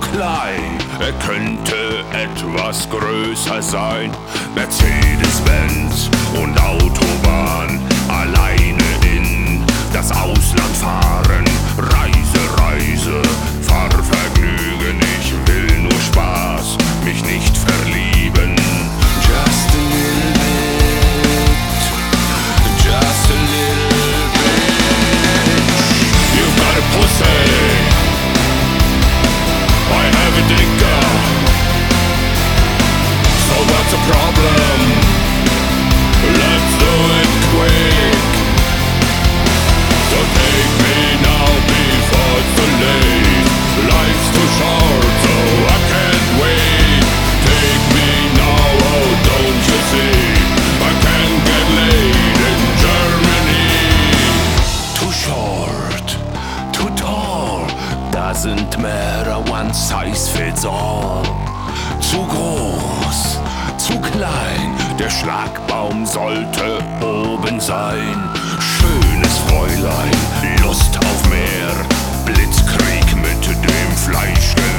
klein, er könnte etwas größer sein. Mercedes-Benz und Autobahn, alleine in das Ausland fahren. Reise, Reise, Fahrvergnügen, ich will nur Spaß, mich nicht verlieben. Just a little bit, just a little bit. You've got a pussy, I have a dicker. So what's the problem? Let's do it quick. So take me now before it's too late. Life's too short, so I can't wait. Take me now, oh don't you see? I can't get laid in Germany. Too short, too tall, doesn't matter, one size fits all. Zu groß, zu klein, der Schlagbaum sollte oben sein. Schönes Fräulein, Lust auf mehr, Blitzkrieg mit dem Fleischgewehr.